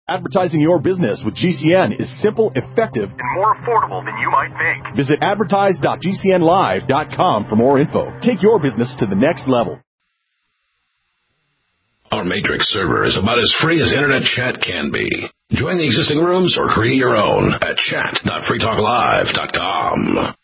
Advertising your business with GCN is simple, effective, and more affordable than you might think. Visit advertise.gcnlive.com for more info. Take your business to the next level. Our Matrix server is about as free as internet chat can be. Join the existing rooms or create your own at chat.freetalklive.com.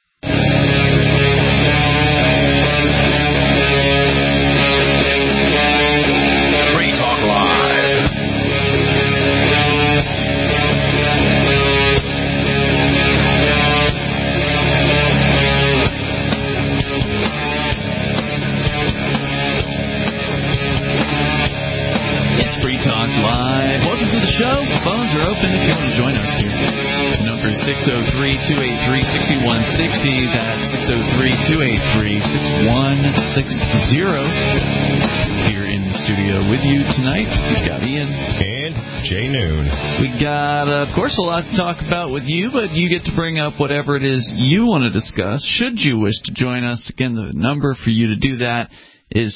Show. Phones are open if you want to join us here. The number is 603-283-6160. That's 603-283-6160. Here in the studio with you tonight, we've got Ian. And Jay Noon. We got, of course, a lot to talk about with you, but you get to bring up whatever it is you want to discuss. Should you wish to join us, again, the number for you to do that is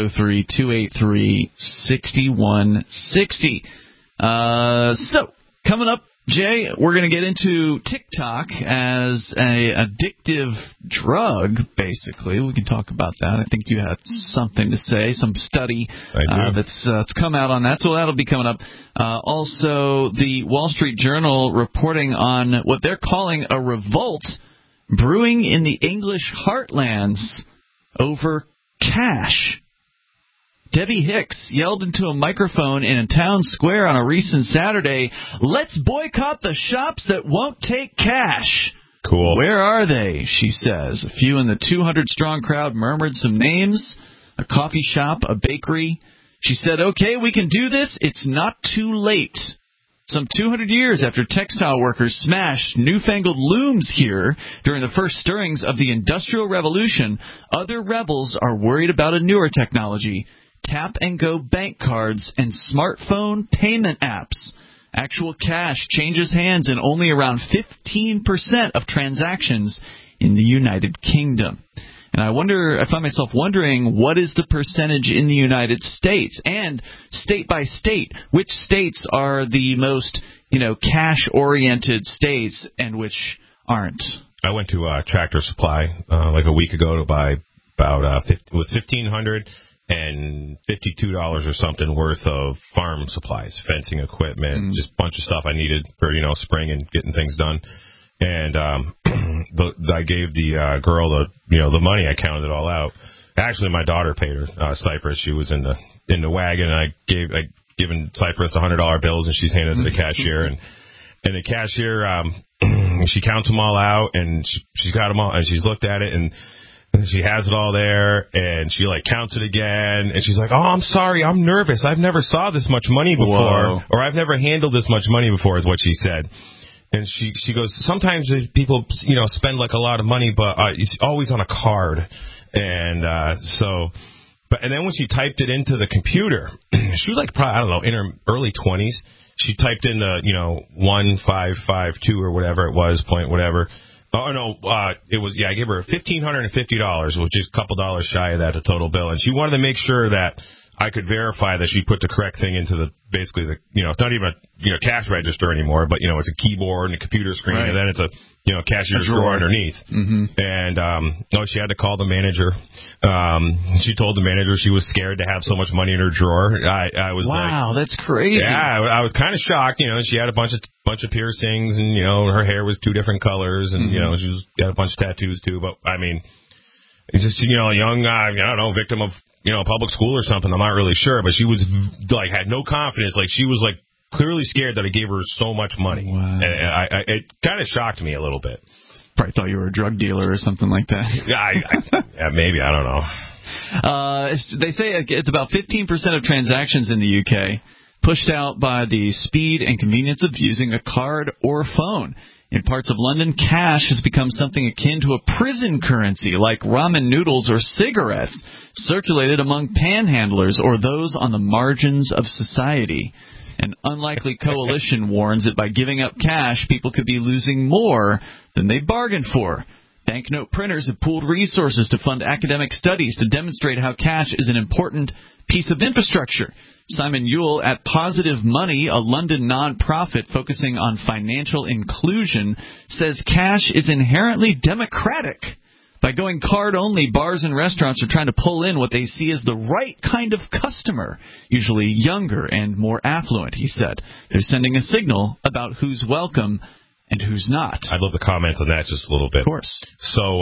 603-283-6160. So, coming up, Jay, we're going to get into TikTok as a addictive drug, basically. We can talk about that. I think you had something to say, some study that's come out on that, so that'll be coming up. Also, the Wall Street Journal reporting on what they're calling a revolt brewing in the English heartlands over cash. Debbie Hicks yelled into a microphone in a town square on a recent Saturday, "Let's boycott the shops that won't take cash." Cool. Where are they, she says. A few in the 200-strong crowd murmured some names, a coffee shop, a bakery. She said, "Okay, we can do this. It's not too late." Some 200 years after textile workers smashed newfangled looms here during the first stirrings of the Industrial Revolution, other rebels are worried about a newer technology. Tap-and-go bank cards and smartphone payment apps. Actual cash changes hands in only around 15% of transactions in the United Kingdom. And I find myself wondering, what is the percentage in the United States? And state by state, which states are the most, cash-oriented states and which aren't? I went to Tractor Supply like a week ago to buy about $1,500 and $52 or something worth of farm supplies, fencing equipment, just a bunch of stuff I needed for, spring and getting things done. And I gave the girl the money. I counted it all out. Actually, my daughter paid her. Cypress, she was in the wagon, and I given Cypress the $100 bills, and she's handed it to the cashier, and the cashier she counts them all out, and she's got them all, and she's looked at it, and she has it all there, and she counts it again, and she's like, "Oh, I'm sorry, I'm nervous. I've never saw this much money before, or I've never handled this much money before," is what she said. And she goes, "Sometimes people, spend a lot of money, but it's always on a card." And and then when she typed it into the computer, she was probably, I don't know, in her early 20s. She typed in the 1552 or whatever it was, point whatever. Oh, no, it was, I gave her $1,550, which is a couple dollars shy of that, the total bill. And she wanted to make sure that I could verify that she put the correct thing into it's not even a cash register anymore, but, it's a keyboard and a computer screen, right. And then it's a, cashier's drawer underneath. Mm-hmm. And, she had to call the manager. She told the manager she was scared to have so much money in her drawer. I was wow, that's crazy. Yeah, I was kind of shocked. She had a bunch of piercings, and, her hair was two different colors, and, she got a bunch of tattoos too. But, I mean, it's just, a young, I don't know, victim of, public school or something. I'm not really sure, but she was had no confidence. She was clearly scared that I gave her so much money. Wow. And it kind of shocked me a little bit. Probably thought you were a drug dealer or something like that. Yeah, maybe, I don't know. They say it's about 15% of transactions in the UK pushed out by the speed and convenience of using a card or phone. In parts of London, cash has become something akin to a prison currency, like ramen noodles or cigarettes, circulated among panhandlers or those on the margins of society. An unlikely coalition warns that by giving up cash, people could be losing more than they bargained for. Banknote printers have pooled resources to fund academic studies to demonstrate how cash is an important piece of infrastructure. Simon Ewell at Positive Money, a London non-profit focusing on financial inclusion, says cash is inherently democratic. By going card-only, bars and restaurants are trying to pull in what they see as the right kind of customer, usually younger and more affluent, he said. They're sending a signal about who's welcome and who's not. I'd love to comment on that just a little bit. Of course. So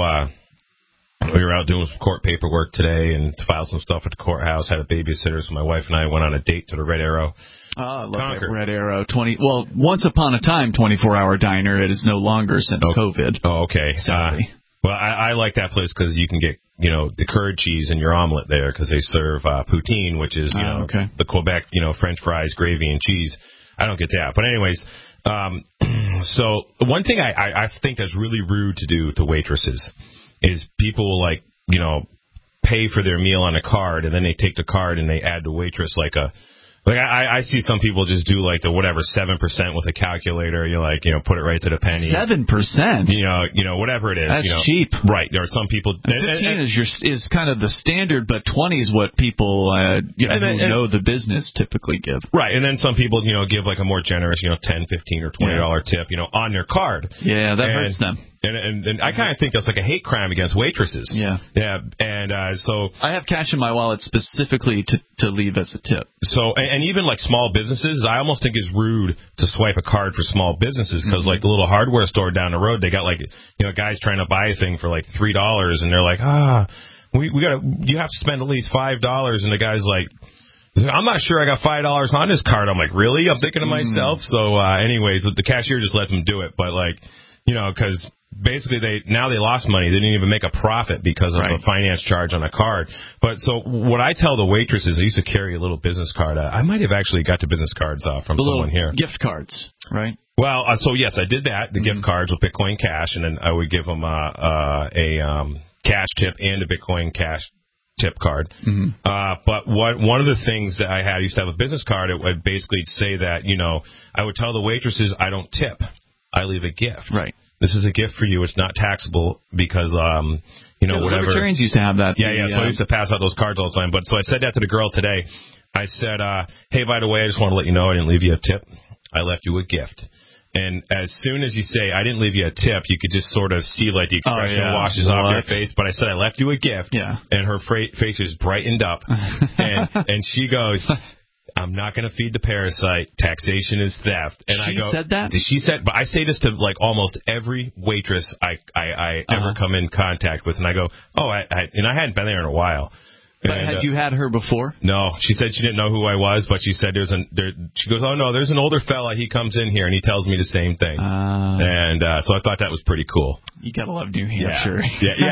we were out doing some court paperwork today and filed some stuff at the courthouse, had a babysitter, so my wife and I went on a date to the Red Arrow. Oh, I love that Red Arrow. Once upon a time, 24-hour diner. It is no longer since COVID. Oh, okay. Sadly. Well, I like that place because you can get, the curd cheese in your omelet there because they serve poutine, which is, the Quebec, French fries, gravy, and cheese. I don't get that. But anyways, so one thing I think that's really rude to do to waitresses is people will, pay for their meal on a card, and then they take the card and they add the waitress I see some people just do the 7% with a calculator. Put it right to the penny. 7%. Whatever it is. That's cheap. Right. There are some people. 15 is kind of the standard, but 20 is what people who know the business typically give. Right. And then some people give a more generous $10, $15, or $20 tip on their card. Yeah, that hurts them. And I kind of think that's a hate crime against waitresses. Yeah. Yeah. And so I have cash in my wallet specifically to leave as a tip. So and even small businesses, I almost think it's rude to swipe a card for small businesses because the little hardware store down the road, they got guys trying to buy a thing for $3, and they're you have to spend at least $5, and the guy's I'm not sure I got $5 on this card. I'm really? I'm thinking to myself. So anyways, the cashier just lets them do it, but because basically they lost money. They didn't even make a profit because of a finance charge on a card. But so what I tell the waitresses, I used to carry a little business card. I might have actually got the business cards from someone here. Gift cards, right? Well, so yes, I did that. The gift cards with Bitcoin Cash, and then I would give them a cash tip and a Bitcoin Cash tip card. But one of the things that I used to have a business card. It would basically say that I would tell the waitresses I don't tip. I leave a gift. Right. This is a gift for you. It's not taxable because, whatever. Libertarians used to have that. Yeah. So I used to pass out those cards all the time. But so I said that to the girl today. I said, hey, by the way, I just want to let you know I didn't leave you a tip. I left you a gift. And as soon as you say, I didn't leave you a tip, you could just sort of see the expression washes off your face. But I said, I left you a gift. Yeah. And her face is brightened up. and she goes, I'm not going to feed the parasite. Taxation is theft. And she said that? She said, but I say this to almost every waitress I ever come in contact with, and I go, and I hadn't been there in a while. But had you had her before? No, she said she didn't know who I was, but she said she goes, oh no, there's an older fella. He comes in here and he tells me the same thing. And so I thought that was pretty cool. You gotta love New Hampshire.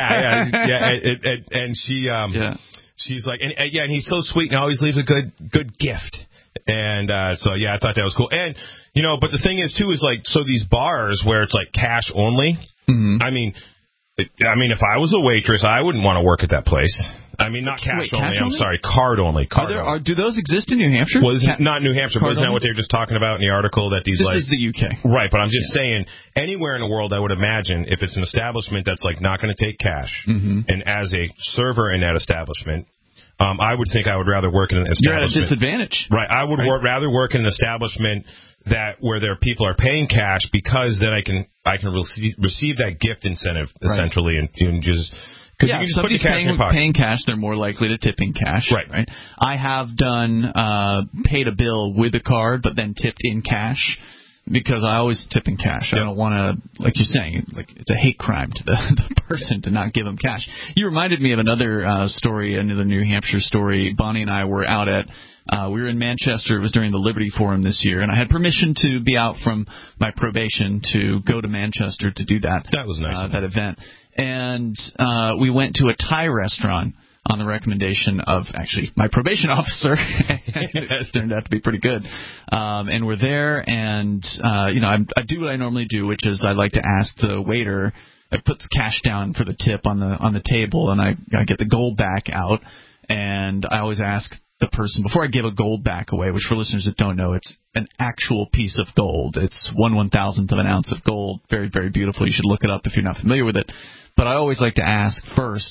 Yeah. And she, she's and he's so sweet and always leaves a good gift. And so I thought that was cool. And but the thing is too is so these bars where it's cash only. I mean, if I was a waitress, I wouldn't want to work at that place. I mean, not cash only. I'm sorry, card only. Do those exist in New Hampshire? Well, not New Hampshire, but isn't that what they were just talking about in the article? That these This is the UK. Right, but I'm just saying, anywhere in the world, I would imagine, if it's an establishment that's not going to take cash, and as a server in that establishment, I would think I would rather work in an establishment. You're at a disadvantage. Right, I would rather work in an establishment where their people are paying cash because then I can receive that gift incentive essentially, and just. Yeah, if somebody's paying cash, they're more likely to tip in cash. Right. I have done paid a bill with a card, but then tipped in cash because I always tip in cash. Yep. I don't want to, like you're saying, it's a hate crime to the person to not give them cash. You reminded me of another story, another New Hampshire story. Bonnie and I were out at. We were in Manchester. It was during the Liberty Forum this year, and I had permission to be out from my probation to go to Manchester to do that. That was nice. That event. And we went to a Thai restaurant on the recommendation of actually my probation officer. It turned out to be pretty good. And we're there, and I do what I normally do, which is I like to ask the waiter. I put cash down for the tip on the table, and I get the gold back out, and I always ask the person before I give a gold back away, which for listeners that don't know, it's an actual piece of gold. It's 1/1000th of an ounce of gold. Very, very beautiful. You should look it up if you're not familiar with it. But I always like to ask first,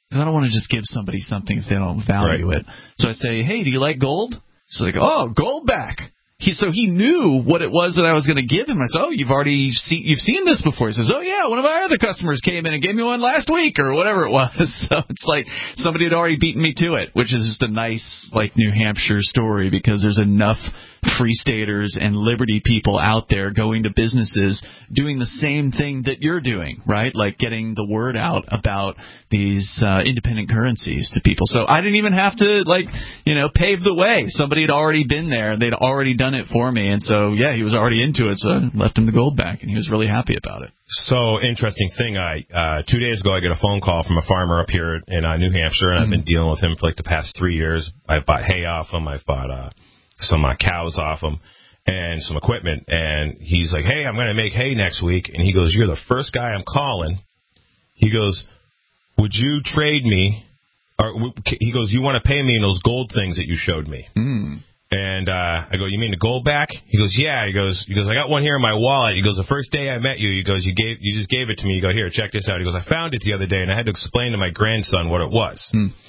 Because I don't want to just give somebody something if they don't value it. So I say, hey, do you like gold? He's like, oh, gold back. So he knew what it was that I was going to give him. I said, oh, you've seen this before. He says, oh, yeah, one of our other customers came in and gave me one last week or whatever it was. So it's like somebody had already beaten me to it, which is just a nice, like, New Hampshire story because there's enough Free Staters and Liberty people out there going to businesses doing the same thing that you're doing, right? Like getting the word out about these independent currencies to people. So I didn't even have to, pave the way. Somebody had already been there. They'd already done it for me. And so, yeah, he was already into it. So I left him the gold back, and he was really happy about it. So, interesting thing. 2 days ago, I get a phone call from a farmer up here in New Hampshire, and I've been dealing with him for like the past 3 years. I've bought hay off him. I've bought some cows off him and some equipment. And he's like, hey, I'm going to make hay next week. And he goes, you're the first guy I'm calling. He goes, would you trade me? Or he goes, you want to pay me in those gold things that you showed me? And I go, you mean the gold back? He goes, yeah. He goes, I got one here in my wallet. He goes, the first day I met you, he goes, you just gave it to me. You go, here, check this out. He goes, I found it the other day, and I had to explain to my grandson what it was.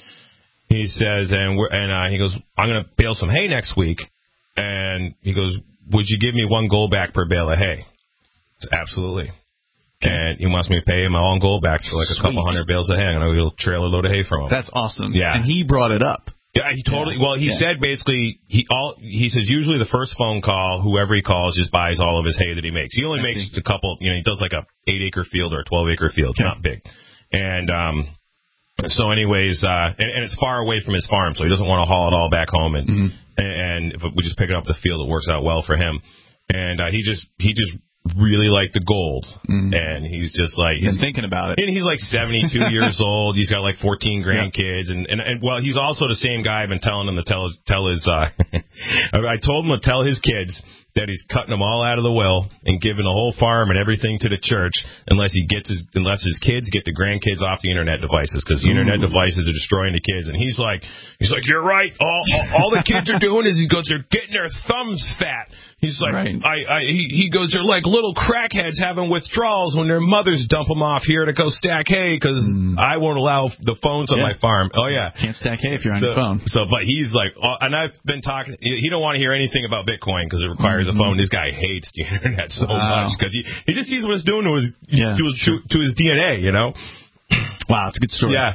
He says, he goes, I'm going to bale some hay next week. And he goes, would you give me one gold back per bale of hay? Said, absolutely. And he wants me to pay him my own gold backs for like a couple hundred bales of hay. I'm going to get a trailer load of hay from him. That's awesome. Yeah. And he brought it up. Yeah, he totally. Well, he said basically he says usually the first phone call, whoever he calls just buys all of his hay that he makes. He only makes a couple. He does like a 8-acre field or a 12-acre field. It's not big. And so, anyways, and it's far away from his farm, so he doesn't want to haul it all back home. And if we just pick it up the field, it works out well for him. And he just really liked the gold, and he's just like he's thinking about it. And he's like 72 years old. He's got like 14 grandkids, and well, he's also the same guy I've been telling him to tell his. I told him to tell his kids that he's cutting them all out of the will and giving the whole farm and everything to the church unless his kids get the grandkids off the internet devices, because the internet devices are destroying the kids. And he's like, you're right. All the kids are doing is they're getting their thumbs fat. He's like, he goes, they're like little crackheads having withdrawals when their mothers dump them off here to go stack hay because I won't allow the phones on my farm. Oh yeah, can't stack hay if you're on your phone. So, but he's like, and I've been talking. He don't want to hear anything about Bitcoin because it requires a phone. This guy hates the internet so much because he just sees what it's doing to his DNA. Wow, it's a good story. Yeah.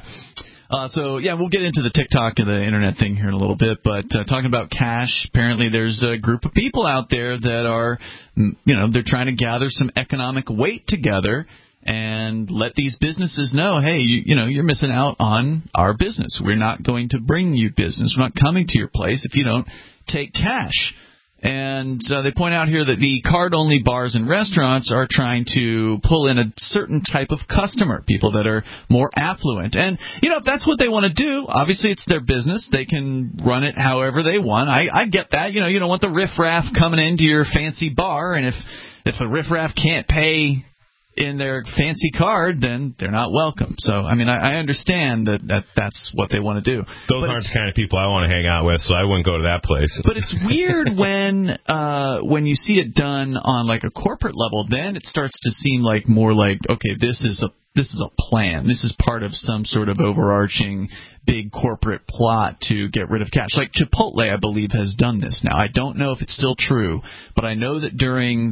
We'll get into the TikTok and the internet thing here in a little bit, but talking about cash, apparently there's a group of people out there that are, they're trying to gather some economic weight together and let these businesses know, hey, you're missing out on our business. We're not going to bring you business. We're not coming to your place if you don't take cash. And they point out here that the card-only bars and restaurants are trying to pull in a certain type of customer, people that are more affluent. And, if that's what they want to do, obviously it's their business. They can run it however they want. I get that. You don't want the riffraff coming into your fancy bar, and if the riffraff can't pay in their fancy card, then they're not welcome. So, I understand that's what they want to do. Those aren't the kind of people I want to hang out with, so I wouldn't go to that place. But it's weird when you see it done on like a corporate level, then it starts to seem like more like, okay, this is a plan. This is part of some sort of overarching big corporate plot to get rid of cash. Like Chipotle, I believe, has done this now. I don't know if it's still true, but I know that during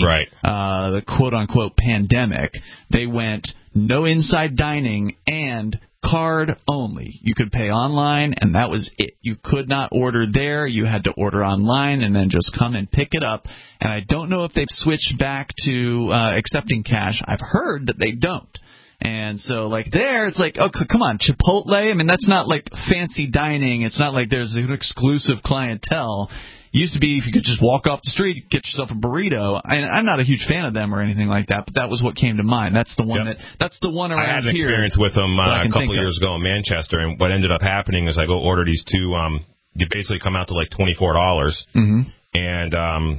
the quote-unquote pandemic, they went no inside dining and card only. You could pay online, and that was it. You could not order there. You had to order online and then just come and pick it up. And I don't know if they've switched back to accepting cash. I've heard that they don't. And so, it's like, oh, come on, Chipotle? That's not like fancy dining. It's not like there's an exclusive clientele. It used to be if you could just walk off the street, get yourself a burrito. I'm not a huge fan of them or anything like that, but that was what came to mind. That's the one that's the one around here. I had an experience with them a couple of years ago in Manchester, and what ended up happening is I go order these two. They basically come out to like $24, and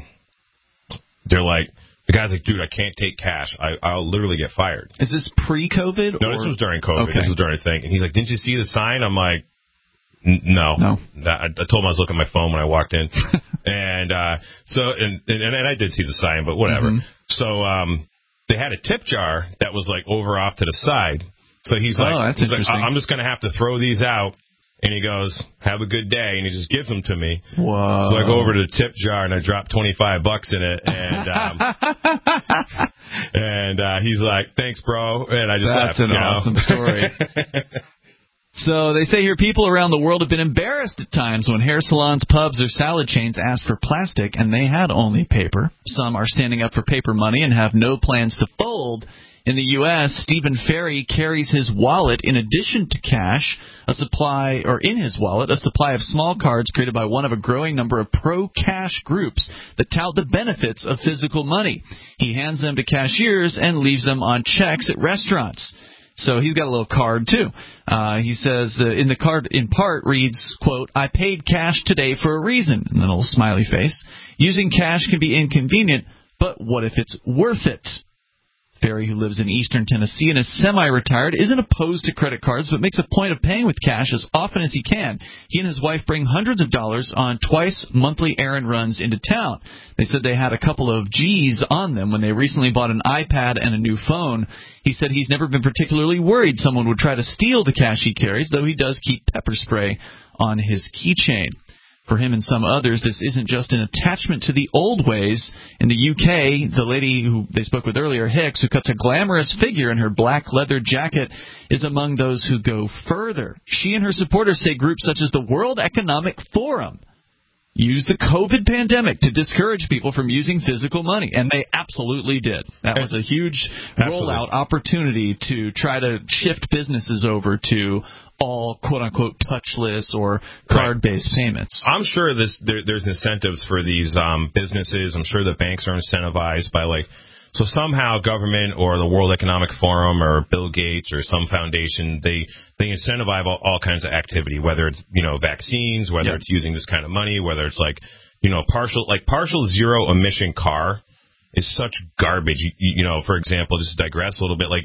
they're like. The guy's like, dude, I can't take cash. I'll literally get fired. Is this pre-COVID? No, this was during COVID. Okay. This was during a thing. And he's like, didn't you see the sign? I'm like, no. I told him I was looking at my phone when I walked in. And I did see the sign, but whatever. So they had a tip jar that was like over off to the side. So he's like, that's interesting. I'm just going to have to throw these out. And he goes, have a good day, and he just gives them to me. Whoa. So I go over to the tip jar, and I drop $25 in it, and he's like, thanks, bro, and I just laughed. That's an awesome story. So they say here people around the world have been embarrassed at times when hair salons, pubs, or salad chains asked for plastic, and they had only paper. Some are standing up for paper money and have no plans to fold. In the U.S., Stephen Ferry carries his wallet in addition to cash, a supply of small cards created by one of a growing number of pro-cash groups that tout the benefits of physical money. He hands them to cashiers and leaves them on checks at restaurants. So he's got a little card, too. He says in the card, in part, reads, quote, I paid cash today for a reason, and then a little smiley face. Using cash can be inconvenient, but what if it's worth it? Ferry, who lives in eastern Tennessee and is semi-retired, isn't opposed to credit cards but makes a point of paying with cash as often as he can. He and his wife bring hundreds of dollars on twice-monthly errand runs into town. They said they had a couple of G's on them when they recently bought an iPad and a new phone. He said he's never been particularly worried someone would try to steal the cash he carries, though he does keep pepper spray on his keychain. For him and some others, this isn't just an attachment to the old ways. In the UK, the lady who they spoke with earlier, Hicks, who cuts a glamorous figure in her black leather jacket, is among those who go further. She and her supporters say groups such as the World Economic Forum used the COVID pandemic to discourage people from using physical money, and they absolutely did. That was a huge rollout opportunity to try to shift businesses over to all quote-unquote touchless or card-based payments. I'm sure there's incentives for these businesses. I'm sure the banks are incentivized by so somehow government or the World Economic Forum or Bill Gates or some foundation, they incentivize all kinds of activity, whether it's, vaccines, whether it's using this kind of money, whether it's partial zero emission car is such garbage. For example, just to digress a little bit,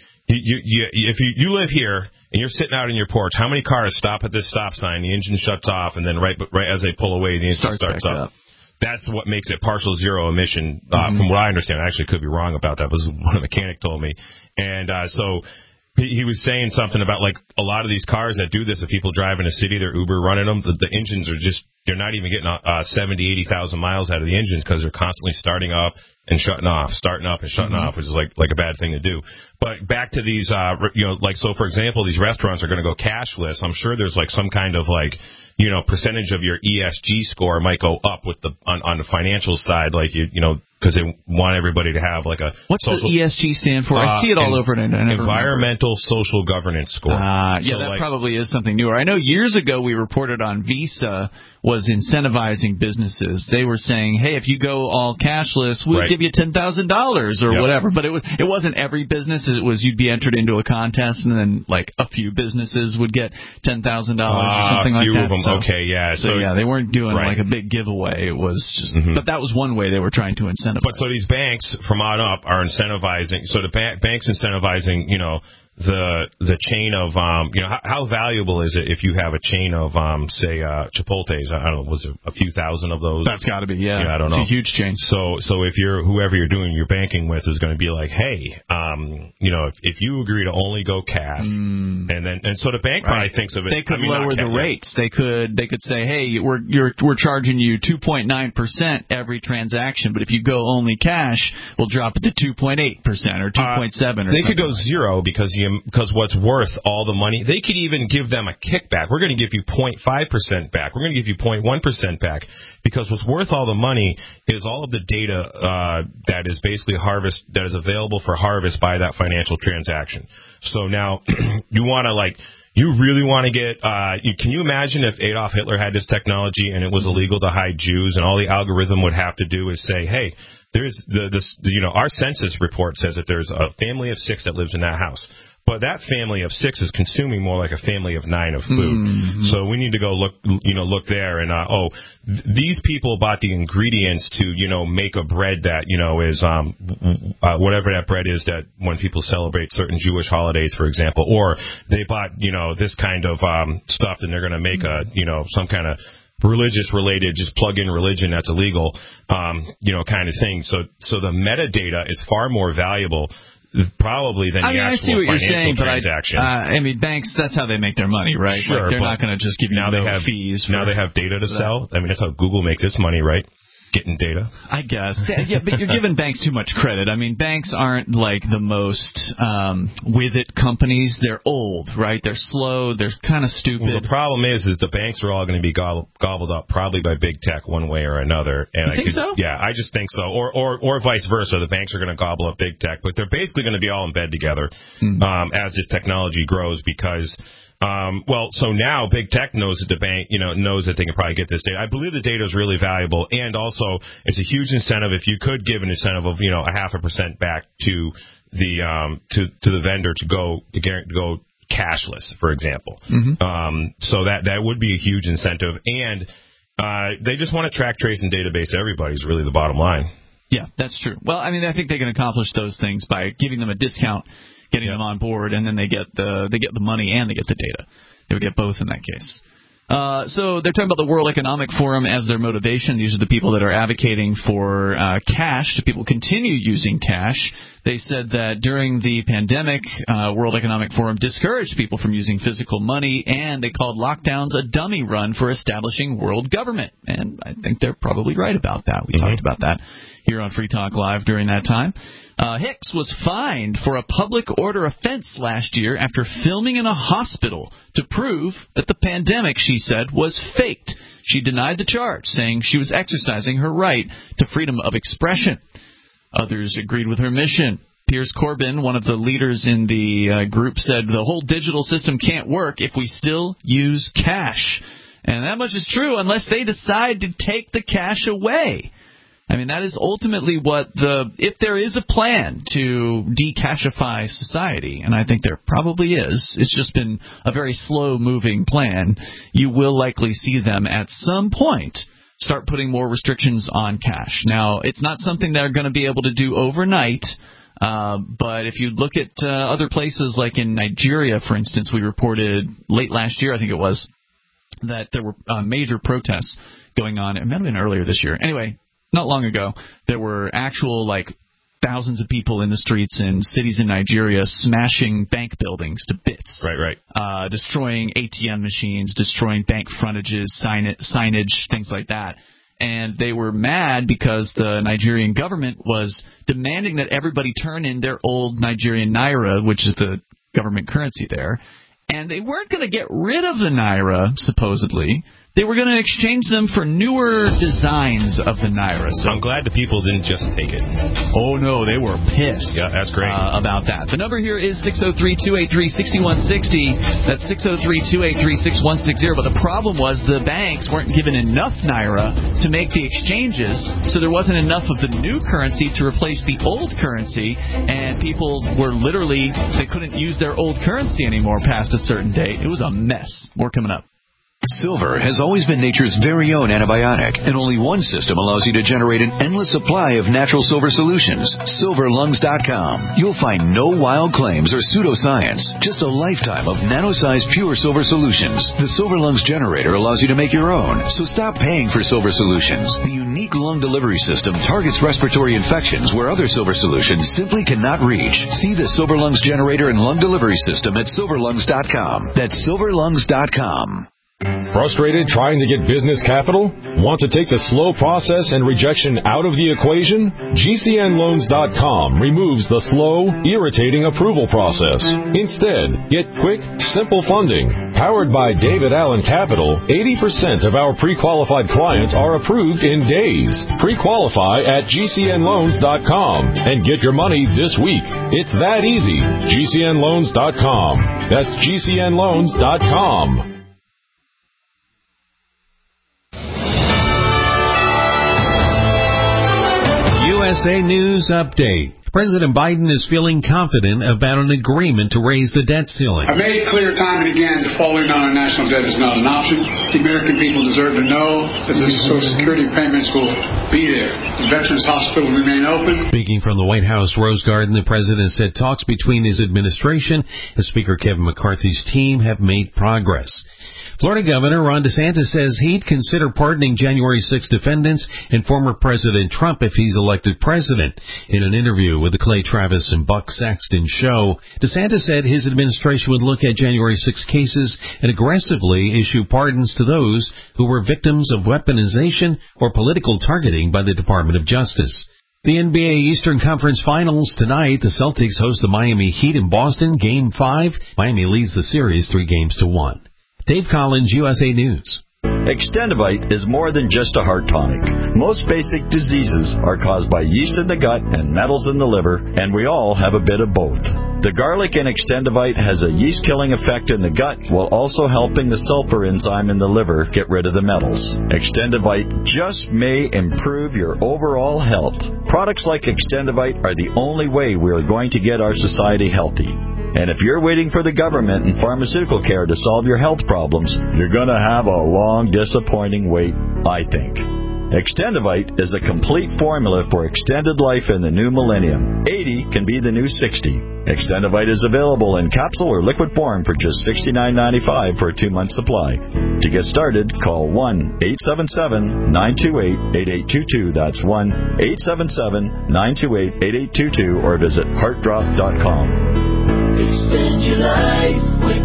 if you live here and you're sitting out on your porch, how many cars stop at this stop sign, the engine shuts off, and then right as they pull away, the engine starts up? That's what makes it partial zero emission, from what I understand. I actually could be wrong about that, but this is what a mechanic told me. And so he was saying something about, a lot of these cars that do this, if people drive in a city, they're Uber running them, the engines are they're not even getting 70, 80,000 miles out of the engines because they're constantly starting up and shutting off, starting up and shutting off, which is like a bad thing to do. But back to these, so for example, these restaurants are going to go cashless. I'm sure there's some kind of percentage of your ESG score might go up with on the financial side, because they want everybody to have a What's social, the ESG stand for? I see it all over it. Environmental Social Governance Score. That probably is something newer. I know years ago we reported on Visa was incentivizing businesses. They were saying, hey, if you go all cashless, we'll give you $10,000 or whatever. But it wasn't every business. It was you'd be entered into a contest, and then a few businesses would get $10,000 or something like that. A few of them, So they weren't doing a big giveaway. It was just, but that was one way they were trying to incentivize. But so these banks from on up are incentivizing. So the banks incentivizing, the chain of, how valuable is it if you have a chain of, say, Chipotle's? I don't know, was it a few thousand of those? That's got to be, yeah. I don't know. It's a huge chain. So if whoever you're doing your banking with is going to be like, hey, if you agree to only go cash, and so the bank probably thinks of it. They could lower the rates. They could say, hey, we're charging you 2.9% every transaction, but if you go only cash, we'll drop it to 2.8% or 2.7%. They could go zero because what's worth all the money. They could even give them a kickback. We're going to give you 0.5% back. We're going to give you 0.1% back, because what's worth all the money is all of the data that is basically that is available for harvest by that financial transaction. So now you want to you really want to get, can you imagine if Adolf Hitler had this technology and it was illegal to hide Jews, and all the algorithm would have to do is say, hey, there's our census report says that there's a family of 6 that lives in that house. But that family of 6 is consuming more like a family of 9 of food. So we need to go look there. And, these people bought the ingredients to, make a bread that, is, whatever that bread is that when people celebrate certain Jewish holidays, for example, or they bought, this kind of, stuff, and they're going to make some kind of religious related, just plug in religion that's illegal, kind of thing. So the metadata is far more valuable probably than the I see actual what you're saying, transaction. But banks, that's how they make their money, right? Sure, they're not going to just give you fees. Now they have data to sell. I mean, that's how Google makes its money, right? Getting data. I guess. Yeah, but you're giving banks too much credit. I mean, banks aren't like the most with it companies. They're old, right? They're slow. They're kind of stupid. Well, the problem is the banks are all going to be gobbled up probably by big tech one way or another. And you think so? Yeah, I just think so. Or vice versa. The banks are going to gobble up big tech, but they're basically going to be all in bed together as the technology grows because. So now big tech knows that the bank, knows that they can probably get this data. I believe the data is really valuable, and also it's a huge incentive if you could give an incentive of 0.5% back to the vendor to go cashless, for example. So that would be a huge incentive, and they just want to track, trace, and database everybody's really the bottom line. Yeah, that's true. Well, I mean, I think they can accomplish those things by giving them a discount, getting them on board, and then they get the money and they get the data. They would get both in that case. So they're talking about the World Economic Forum as their motivation. These are the people that are advocating for cash, to people continue using cash. They said that during the pandemic, World Economic Forum discouraged people from using physical money, and they called lockdowns a dummy run for establishing world government. And I think they're probably right about that. We talked about that here on Free Talk Live during that time. Hicks was fined for a public order offense last year after filming in a hospital to prove that the pandemic, she said, was faked. She denied the charge, saying she was exercising her right to freedom of expression. Others agreed with her mission. Piers Corbyn, one of the leaders in the group, said the whole digital system can't work if we still use cash. And that much is true unless they decide to take the cash away. I mean, that is ultimately if there is a plan to decashify society, and I think there probably is, it's just been a very slow-moving plan, you will likely see them at some point start putting more restrictions on cash. Now, it's not something they're going to be able to do overnight, but if you look at other places like in Nigeria, for instance, we reported late last year, I think it was, that there were major protests going on. It might have been earlier this year. Anyway, not long ago, there were actual, thousands of people in the streets in cities in Nigeria smashing bank buildings to bits. Right. Destroying ATM machines, destroying bank frontages, signage, things like that. And they were mad because the Nigerian government was demanding that everybody turn in their old Nigerian naira, which is the government currency there. And they weren't going to get rid of the naira, supposedly. They were going to exchange them for newer designs of the naira. So I'm glad the people didn't just take it. Oh, no, they were pissed. Yeah, that's great. About that. The number here is 603-283-6160. That's 603-283-6160. But the problem was the banks weren't given enough naira to make the exchanges, so there wasn't enough of the new currency to replace the old currency, and people were they couldn't use their old currency anymore past a certain date. It was a mess. More coming up. Silver has always been nature's very own antibiotic, and only one system allows you to generate an endless supply of natural silver solutions. SilverLungs.com. You'll find no wild claims or pseudoscience, just a lifetime of nano-sized pure silver solutions. The Silver Lungs generator allows you to make your own, so stop paying for silver solutions. The unique lung delivery system targets respiratory infections where other silver solutions simply cannot reach. See the Silver Lungs generator and lung delivery system at SilverLungs.com. That's SilverLungs.com. Frustrated trying to get business capital? Want to take the slow process and rejection out of the equation? GCNLoans.com removes the slow, irritating approval process. Instead, get quick, simple funding. Powered by David Allen Capital, 80% of our pre-qualified clients are approved in days. Pre-qualify at GCNLoans.com and get your money this week. It's that easy. GCNLoans.com. That's GCNLoans.com. USA News Update. President Biden is feeling confident about an agreement to raise the debt ceiling. I made it clear time and again that falling on our national debt is not an option. The American people deserve to know that the Social Security payments will be there. The Veterans Hospital will remain open. Speaking from the White House Rose Garden, the president said talks between his administration and Speaker Kevin McCarthy's team have made progress. Florida Governor Ron DeSantis says he'd consider pardoning January 6 defendants and former President Trump if he's elected president. In an interview with the Clay Travis and Buck Sexton show, DeSantis said his administration would look at January 6 cases and aggressively issue pardons to those who were victims of weaponization or political targeting by the Department of Justice. The NBA Eastern Conference Finals tonight. The Celtics host the Miami Heat in Boston, Game 5. Miami leads the series 3-1. Dave Collins, USA News. Extendivite is more than just a heart tonic. Most basic diseases are caused by yeast in the gut and metals in the liver, and we all have a bit of both. The garlic in Extendivite has a yeast-killing effect in the gut while also helping the sulfur enzyme in the liver get rid of the metals. Extendivite just may improve your overall health. Products like Extendivite are the only way we are going to get our society healthy. And if you're waiting for the government and pharmaceutical care to solve your health problems, you're going to have a long, disappointing wait, I think. Extendivite is a complete formula for extended life in the new millennium. 80 can be the new 60. Extendivite is available in capsule or liquid form for just $69.95 for a 2-month supply. To get started, call 1-877-928-8822. That's 1-877-928-8822 or visit heartdrop.com. Extend your life with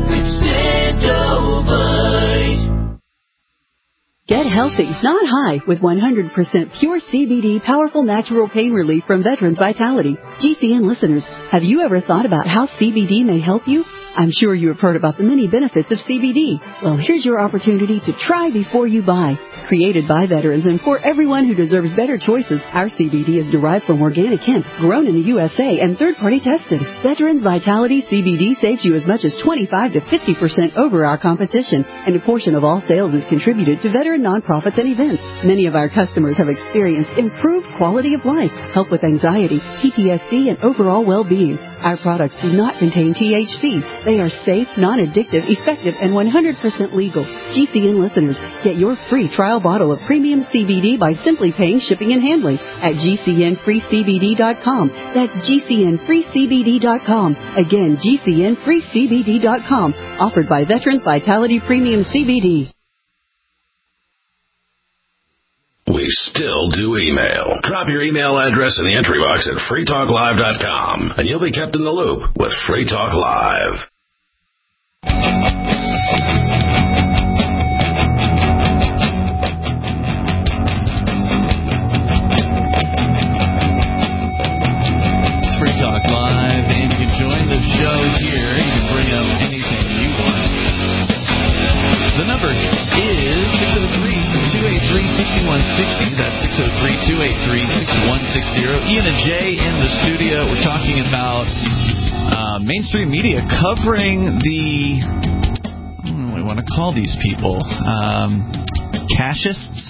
Extendivite. Get healthy, not high, with 100% pure CBD powerful natural pain relief from Veterans Vitality. GCN listeners, have you ever thought about how CBD may help you? I'm sure you have heard about the many benefits of CBD. Well, here's your opportunity to try before you buy. Created by veterans and for everyone who deserves better choices, our CBD is derived from organic hemp, grown in the USA, and third-party tested. Veterans Vitality CBD saves you as much as 25 to 50% over our competition, and a portion of all sales is contributed to veteran nonprofits and events. Many of our customers have experienced improved quality of life, help with anxiety, PTSD, and overall well-being. Our products do not contain THC. They are safe, non-addictive, effective, and 100% legal. GCN listeners, get your free trial bottle of premium CBD by simply paying shipping and handling at GCNFreeCBD.com. That's GCNFreeCBD.com. Again, GCNFreeCBD.com. Offered by Veterans Vitality Premium CBD. We still do email. Drop your email address in the entry box at freetalklive.com, and you'll be kept in the loop with Free Talk Live. It's Free Talk Live, and you can join the show here. You can bring up anything you want. The number is 603-283-6160. That's 603-283-6160. Ian and Jay in the studio. We're talking about mainstream media covering the, I don't know what we want to call these people, cashists?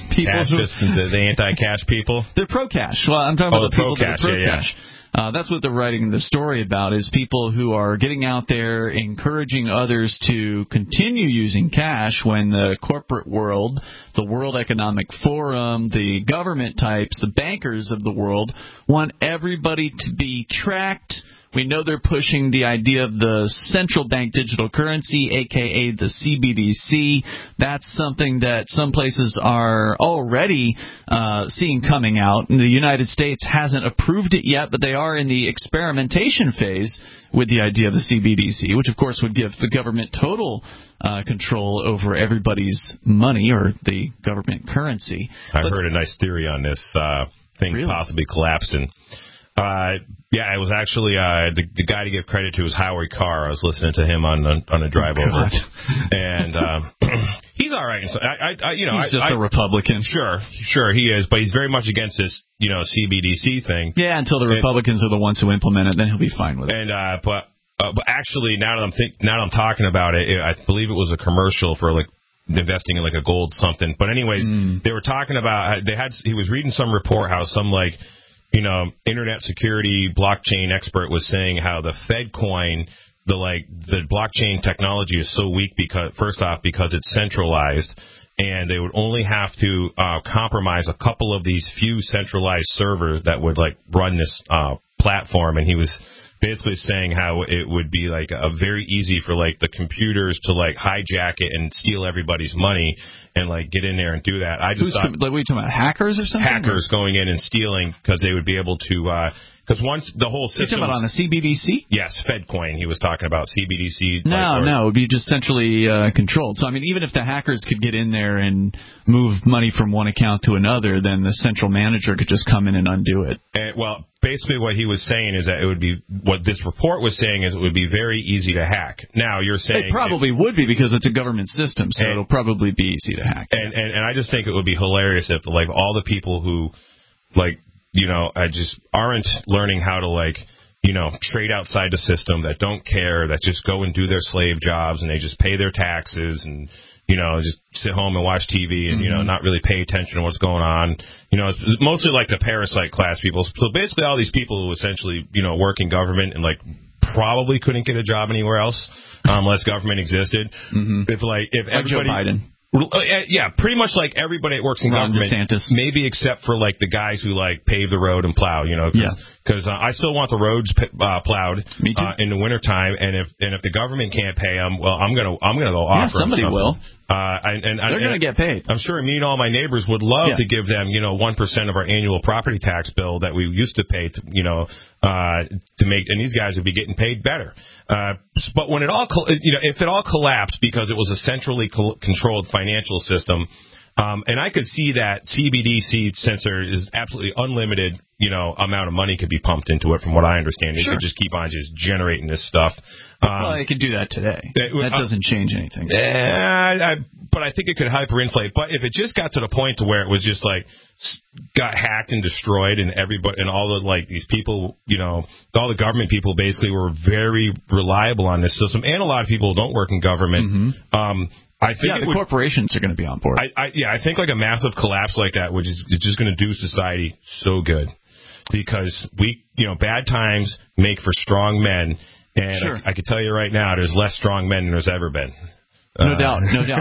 The anti-cash people? They're pro-cash. Well, I'm talking about the people that are pro-cash. Yeah. That's what they're writing the story about, is people who are getting out there encouraging others to continue using cash when the corporate world, the World Economic Forum, the government types, the bankers of the world want everybody to be tracked. We know they're pushing the idea of the central bank digital currency, a.k.a. the CBDC. That's something that some places are already seeing coming out. And the United States hasn't approved it yet, but they are in the experimentation phase with the idea of the CBDC, which, of course, would give the government total control over everybody's money, or the government currency. I heard a nice theory on this thing really? Possibly collapsing. Yeah, it was actually the guy to give credit to was Howard Carr. I was listening to him on a drive over, and he's all right. So he's just a Republican. Sure, he is, but he's very much against this, CBDC thing. Yeah, until the Republicans are the ones who implement it, then he'll be fine with it. And but actually, now that I'm talking about it, I believe it was a commercial for like investing in like a gold something. But anyways, they were talking about he was reading some report how some internet security blockchain expert was saying how the Fed coin, the blockchain technology is so weak because it's centralized, and they would only have to compromise a couple of these few centralized servers that would run this platform. And he was basically saying how it would be like a very easy for like the computers to like hijack it and steal everybody's money and like get in there and do that. I just thought, like, what are you talking about, hackers or something? Hackers going in and stealing because they would be able to. Because once the whole system... You're talking about on a CBDC? Yes, FedCoin. He was talking about CBDC. No, it would be just centrally controlled. So, I mean, even if the hackers could get in there and move money from one account to another, then the central manager could just come in and undo it. Well, basically what he was saying is that it would be... What this report was saying is it would be very easy to hack. Now, you're saying... It probably would be because it's a government system, so it'll probably be easy to hack. And I just think it would be hilarious if, like, all the people who, like... I just aren't learning how to, like, trade outside the system, that don't care, that just go and do their slave jobs, and they just pay their taxes and, just sit home and watch TV and, not really pay attention to what's going on. It's mostly like the parasite class people. So basically all these people who essentially, work in government and, like, probably couldn't get a job anywhere else unless government existed. If everybody... Joe Biden. Yeah, pretty much like everybody that works in government, DeSantis. maybe except for like the guys who like pave the road and plow, because I still want the roads plowed in the wintertime, and if the government can't pay them, well, I'm gonna go offer them somebody something. will. They're going to get paid. I'm sure me and all my neighbors would love to give them, 1% of our annual property tax bill that we used to pay, to make, and these guys would be getting paid better. But when it all, if it all collapsed because it was a centrally controlled financial system, and I could see that CBDC, since there is absolutely unlimited, amount of money could be pumped into it, from what I understand. They could just keep on just generating this stuff. Well, they could do that today. That doesn't change anything. But I think it could hyperinflate. But if it just got to the point to where it was just like got hacked and destroyed, and everybody and all the like these people, all the government people basically were very reliable on this system, and a lot of people who don't work in government. I think the corporations are going to be on board. I think like a massive collapse like that is just going to do society so good, because bad times make for strong men, and I can tell you right now, there's less strong men than there's ever been. No doubt.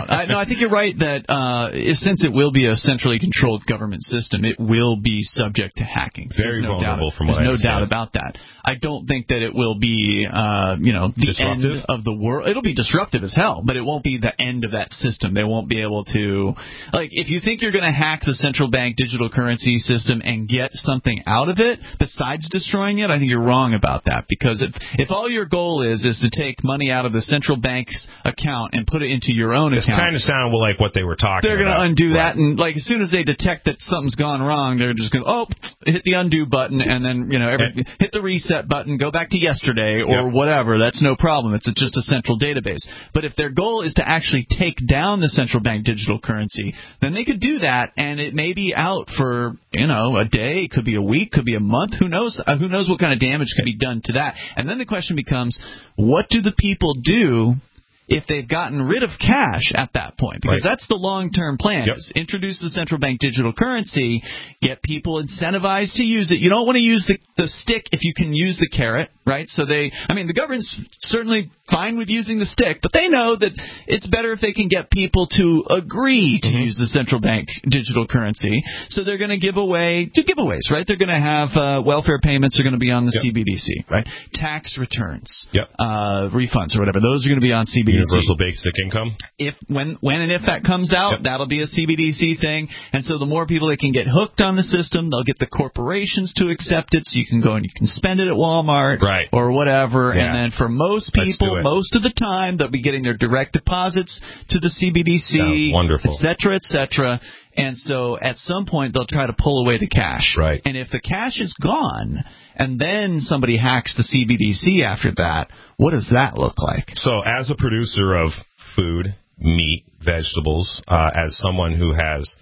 I think you're right that since it will be a centrally controlled government system, it will be subject to hacking. Very vulnerable, from what I understand. There's no doubt about that. I don't think that it will be, the disruptive? end of the world. It'll be disruptive as hell, but it won't be the end of that system. They won't be able to, like, if you think you're going to hack the central bank digital currency system and get something out of it besides destroying it, I think you're wrong about that. Because if all your goal is to take money out of the central bank's account and put it into your own account. It kind of sounded like what they were talking about. They're going to undo that, and like as soon as they detect that something's gone wrong, they're just going to hit the undo button, and then hit the reset button, go back to yesterday or whatever. That's no problem. It's just a central database. But if their goal is to actually take down the central bank digital currency, then they could do that, and it may be out for a day, could be a week, could be a month. Who knows? Who knows what kind of damage could be done to that? And then the question becomes, what do the people do if they've gotten rid of cash at that point? Because that's the long-term plan. Is introduce the central bank digital currency, get people incentivized to use it. You don't want to use the stick if you can use the carrot, right? So the government's certainly fine with using the stick, but they know that it's better if they can get people to agree to use the central bank digital currency. So they're going to give away giveaways, right? They're going to have welfare payments are going to be on the CBDC, right? Tax returns, refunds or whatever. Those are going to be on CBDC. Universal basic income. When and if that comes out, that'll be a CBDC thing. And so the more people that can get hooked on the system, they'll get the corporations to accept it, so you can go and you can spend it at Walmart or whatever. And then for most people, most of the time, they'll be getting their direct deposits to the CBDC, wonderful, et cetera. And so at some point, they'll try to pull away the cash. Right. And if the cash is gone, and then somebody hacks the CBDC after that, what does that look like? So as a producer of food, meat, vegetables, as someone who has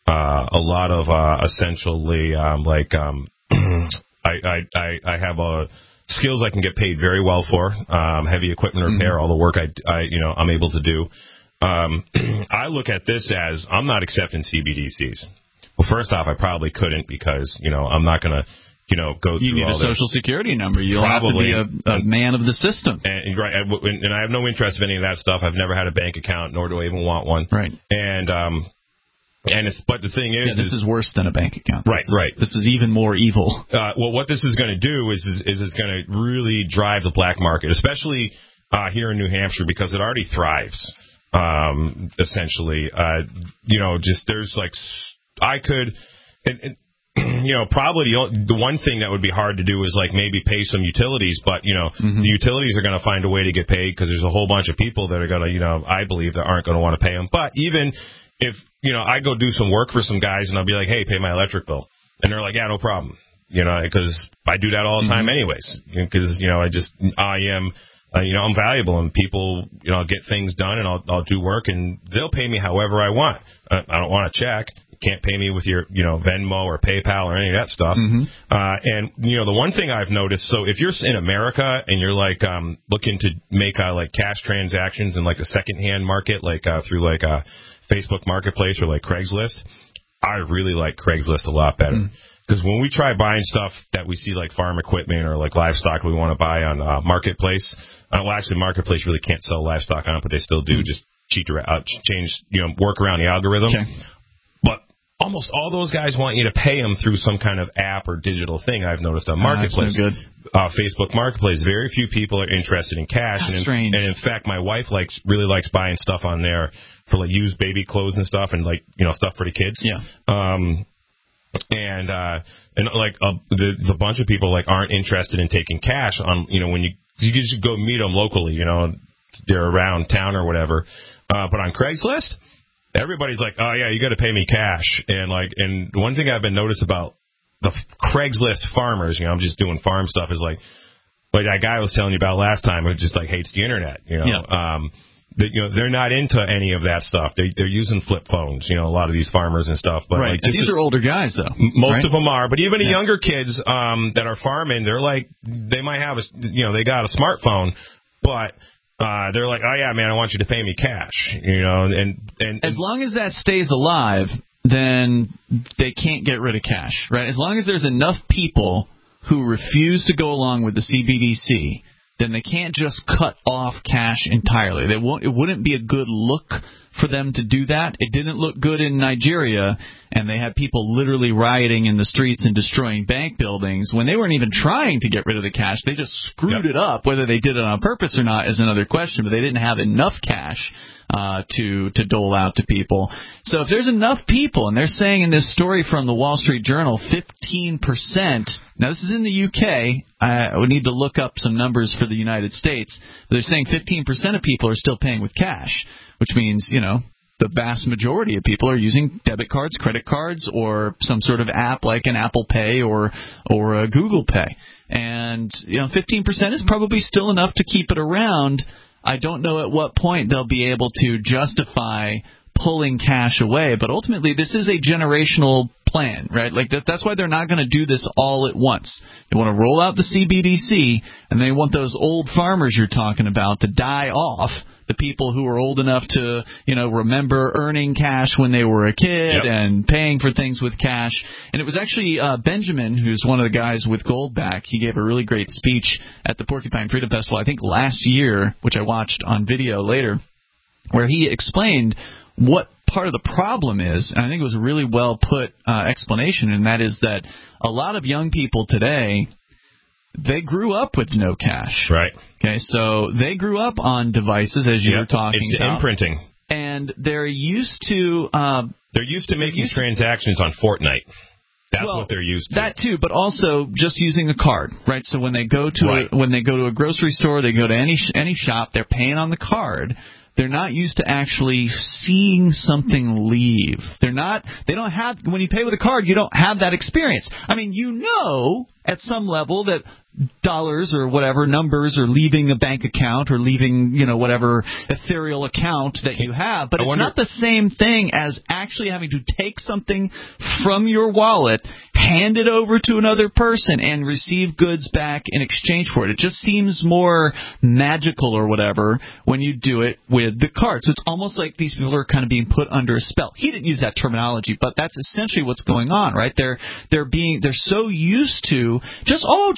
a lot of essentially I have skills I can get paid very well for, heavy equipment repair, all the work I'm able to do. I look at this as I'm not accepting CBDCs. Well, first off, I probably couldn't because, I'm not going to, go through all You need a Social Security number. You'll have to be a man of the system. And I have no interest in any of that stuff. I've never had a bank account, nor do I even want one. Right. And But the thing is, this is worse than a bank account. Right. This is even more evil. Well, what this is going to do is it's going to really drive the black market, especially here in New Hampshire, because it already thrives. Essentially, just there's like I could, probably the one thing that would be hard to do is like maybe pay some utilities, but the utilities are going to find a way to get paid because there's a whole bunch of people that are going to, I believe, that aren't going to want to pay them. But even if I go do some work for some guys and I'll be like, hey, pay my electric bill, and they're like, yeah, no problem, because I do that all the time anyways, because I'm valuable and people, get things done and I'll do work and they'll pay me however I want. I don't want a check. You can't pay me with your, Venmo or PayPal or any of that stuff. And, the one thing I've noticed, so if you're in America and you're like, looking to make, like cash transactions in like the secondhand market, like, through like, Facebook Marketplace or like Craigslist, I really like Craigslist a lot better. Because when we try buying stuff that we see like farm equipment or like livestock we want to buy on Marketplace, actually Marketplace really can't sell livestock on it, but they still do just work around the algorithm. Okay. But almost all those guys want you to pay them through some kind of app or digital thing. I've noticed on Marketplace. That's no good. Facebook Marketplace, very few people are interested in cash. That's strange. And in fact, my wife really likes buying stuff on there for like used baby clothes and stuff and like, stuff for the kids. Yeah. And like the bunch of people like aren't interested in taking cash on, when you just go meet them locally, they're around town or whatever. But on Craigslist, everybody's like, oh yeah, you got to pay me cash. And one thing I've been noticed about the Craigslist farmers, I'm just doing farm stuff, is like that guy I was telling you about last time who just like hates the internet, they're not into any of that stuff. They're using flip phones, a lot of these farmers and stuff. But right. like, these are older guys, though. Most of them are. But even the younger kids that are farming, they're like, they might have they got a smartphone, but they're like, oh yeah, man, I want you to pay me cash, and as long as that stays alive, then they can't get rid of cash, right? As long as there's enough people who refuse to go along with the CBDC, then they can't just cut off cash entirely. It wouldn't be a good look for them to do that. It didn't look good in Nigeria, and they had people literally rioting in the streets and destroying bank buildings when they weren't even trying to get rid of the cash. They just screwed it up. Whether they did it on purpose or not is another question, but they didn't have enough cash to dole out to people. So if there's enough people, and they're saying in this story from the Wall Street Journal, 15%. Now, this is in the UK. I would need to look up some numbers for the United States. But they're saying 15% of people are still paying with cash, which means, the vast majority of people are using debit cards, credit cards, or some sort of app like an Apple Pay or a Google Pay. And, 15% is probably still enough to keep it around. I don't know at what point they'll be able to justify pulling cash away, but ultimately this is a generational plan, right? Like that's why they're not going to do this all at once. They want to roll out the CBDC, and they want those old farmers you're talking about to die off. The people who are old enough to, remember earning cash when they were a kid and paying for things with cash. And it was actually Benjamin, who's one of the guys with Goldback. He gave a really great speech at the Porcupine Freedom Festival, I think last year, which I watched on video later, where he explained what part of the problem is. And I think it was a really well put explanation, and that is that a lot of young people today, they grew up with no cash. Right. Okay, so they grew up on devices, as you were talking about. It's imprinting. And they're used to... making transactions on Fortnite. That's what they're used to. That too, but also just using a card, right? So when they go to a grocery store, they go to any shop, they're paying on the card. They're not used to actually seeing something leave. They don't have, when you pay with a card, you don't have that experience. I mean, at some level that dollars or whatever numbers are leaving a bank account or leaving, whatever ethereal account that you have. But it's not the same thing as actually having to take something from your wallet, hand it over to another person, and receive goods back in exchange for it. It just seems more magical or whatever when you do it with the card. So it's almost like these people are kind of being put under a spell. He didn't use that terminology, but that's essentially what's going on, right? They're so used to just tap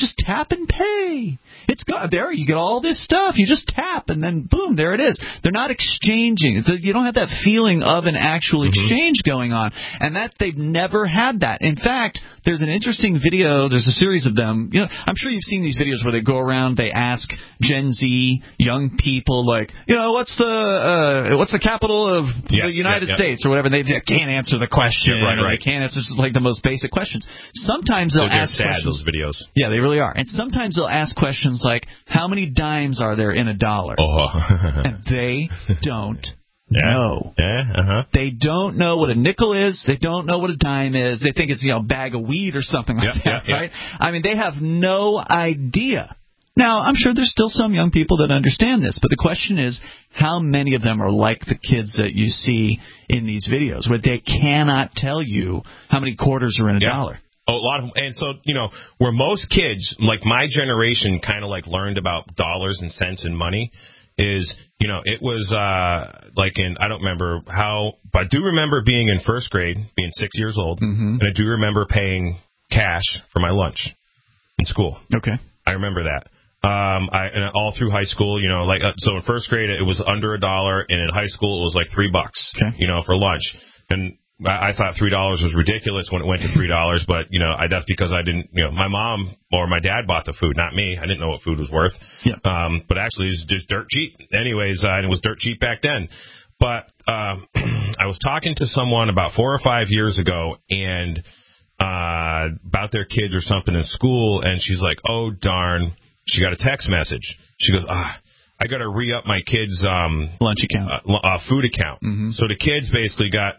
tap and pay. It's got there. You get all this stuff. You just tap, and then boom, there it is. They're not exchanging. You don't have that feeling of an actual exchange going on, and that they've never had that. In fact, there's an interesting video. There's a series of them. I'm sure you've seen these videos where they go around. They ask Gen Z young people, like, what's the capital of the United States or whatever. They can't answer the question. Yeah, right. They can't answer just like the most basic questions. Sometimes they'll ask questions. Those videos. Yeah, they really are. And sometimes they'll ask questions like, how many dimes are there in a dollar? And they don't know. They don't know what a nickel is. They don't know what a dime is. They think it's a bag of weed or something like that, right? I mean, they have no idea. Now, I'm sure there's still some young people that understand this, but the question is, how many of them are like the kids that you see in these videos, where they cannot tell you how many quarters are in a dollar? A lot of them. And so, where most kids, like my generation, kind of like learned about dollars and cents and money is, it was like I don't remember how, but I do remember being in first grade, being 6 years old, and I do remember paying cash for my lunch in school. Okay. I remember that. And all through high school, so in first grade it was under $1, and in high school it was like $3, for lunch. And I thought $3 was ridiculous when it went to $3, but that's because I didn't, my mom or my dad bought the food, not me. I didn't know what food was worth. Yeah. But actually it's just dirt cheap. Anyways, it was dirt cheap back then. But I was talking to someone about 4 or 5 years ago, and about their kids or something in school, and she's like, oh darn. She got a text message. She goes, I got to re-up my kids' lunch account, food account. So the kids basically got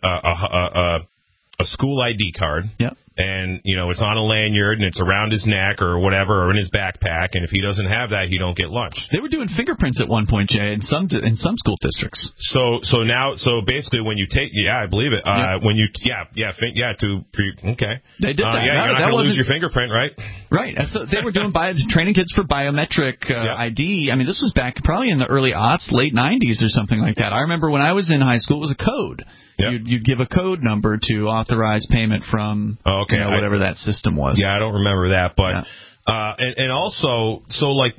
a school ID card. Yep. And, it's on a lanyard, and it's around his neck or whatever, or in his backpack, and if he doesn't have that, he don't get lunch. They were doing fingerprints at one point, Jay, in some school districts. So basically when you take, I believe it, when you, okay. They did that. You're not going to lose your fingerprint, right? Right. So they were doing training kids for biometric ID. I mean, this was back probably in the early aughts, late 90s or something like that. I remember when I was in high school, it was a code. Yep. You'd give a code number to authorize payment from whatever that system was. Yeah, I don't remember that, but and also, so like